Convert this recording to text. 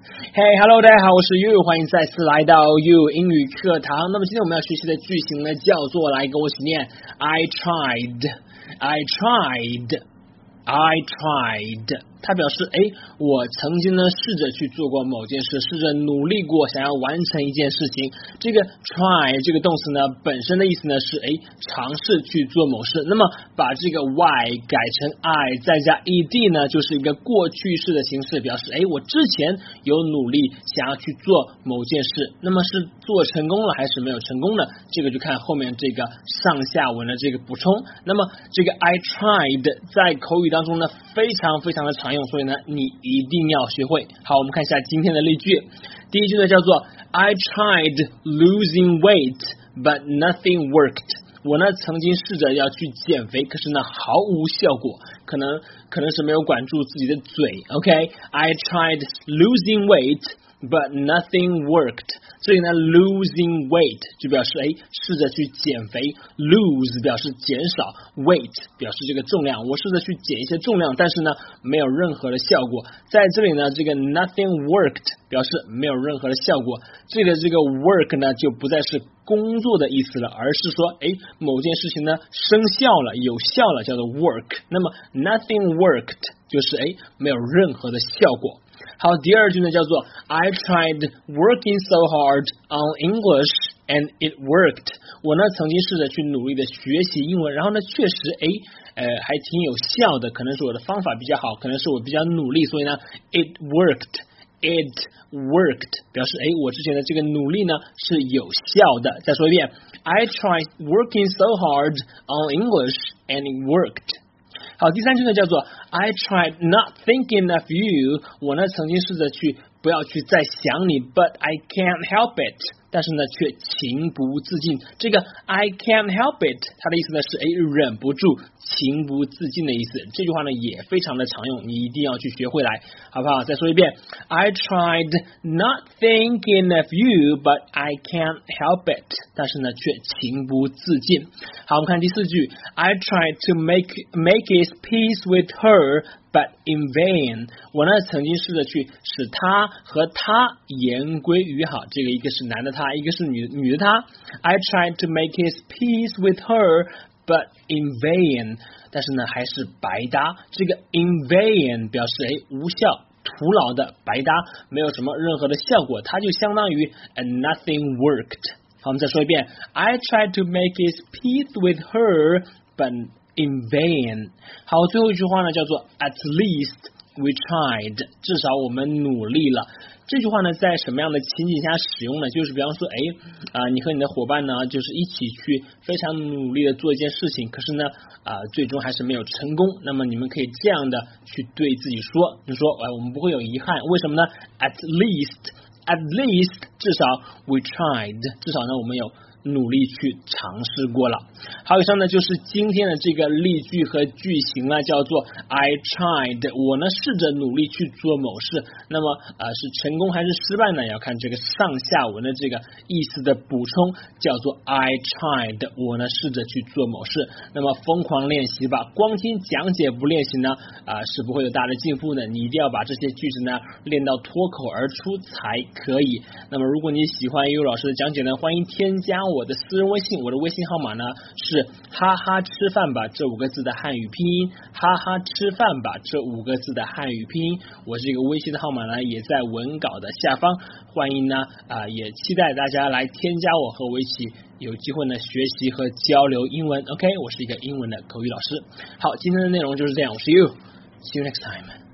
Hey, hello， 大家好，我是 You， 欢迎再次来到 You 英语课堂。那么今天我们要学习的句型呢，叫做来跟我一起念 I tried。它表示我曾经呢试着去做过某件事，试着努力过想要完成一件事情。这个 try 这个动词呢本身的意思呢是尝试去做某事，那么把这个 y 改成 I 再加 ed 呢就是一个过去式的形式，表示我之前有努力想要去做某件事，那么是做成功了还是没有成功呢？这个就看后面这个上下文的这个补充。那么这个 I tried 在口语当中呢非常非常的常用，所以呢你一定要学会。好，我们看一下今天的例句。第一句呢叫做 I tried losing weight but nothing worked。 我呢曾经试着要去减肥，可是呢毫无效果，可能是没有管住自己的嘴。 I tried losing weight but nothing worked。 这里呢 losing weight 就表示试着去减肥， lose 表示减少， weight 表示这个重量，我试着去减一些重量，但是呢没有任何的效果。在这里呢这个 nothing worked 表示没有任何的效果，这里的这个 work 呢就不再是工作的意思了，而是说某件事情呢生效了，有效了，叫做 work。 那么 nothing worked 就是没有任何的效果。好，第二句呢叫做 I tried working so hard on English and it worked。 我呢曾经试着去努力的学习英文，然后呢确实还挺有效的，可能是我的方法比较好，可能是我比较努力，所以呢 it worked。 表示我之前的这个努力呢是有效的。再说一遍 I tried working so hard on English and it worked。好，第三句呢叫做 I tried not thinking of you。 我呢曾经试着去不要去再想你 but I can't help it， 但是呢却情不自禁。这个 I can't help it 它的意思呢是忍不住，情不自禁的意思。这句话呢也非常的常用，你一定要去学会来，好不好？再说一遍 I tried not thinking of you but I can't help it， 但是呢却情不自禁。好，我们看第四句 I tried to make his peace with her but in vain。 我呢曾经试着去使他和他言归于好，这个一个是男的他，一个是女的他。 I tried to make his peace with her but in vain， 但是呢还是白搭。这个 in vain 表示无效徒劳的，白搭，没有什么任何的效果，它就相当于 nothing worked。 好，我们再说一遍 I tried to make his peace with her but in vain。 好，最后一句话呢叫做 at least we tried， 至少我们努力了。这句话呢在什么样的情景下使用呢？就是比方说你和你的伙伴呢就是一起去非常努力的做一件事情，可是呢最终还是没有成功，那么你们可以这样的去对自己说，你说我们不会有遗憾，为什么呢？ at least 至少 we tried， 至少呢我们有努力去尝试过了。好，以上呢就是今天的这个例句和句型呢，叫做 I tried， 我呢试着努力去做某事，那么是成功还是失败呢？要看这个上下文的这个意思的补充，叫做 I tried， 我呢试着去做某事。那么疯狂练习吧，光听讲解不练习呢是不会有大的进步的，你一定要把这些句子呢练到脱口而出才可以。那么如果你喜欢悠悠老师的讲解呢，欢迎添加我的私人微信，我的微信号码呢是哈哈吃饭吧这5个字的汉语拼音，哈哈吃饭吧这5个字的汉语拼音。我这个微信的号码呢也在文稿的下方，欢迎呢也期待大家来添加我，和我一起有机会呢学习和交流英文。 OK， 我是一个英文的口语老师。好，今天的内容就是这样，我是 You， See you next time。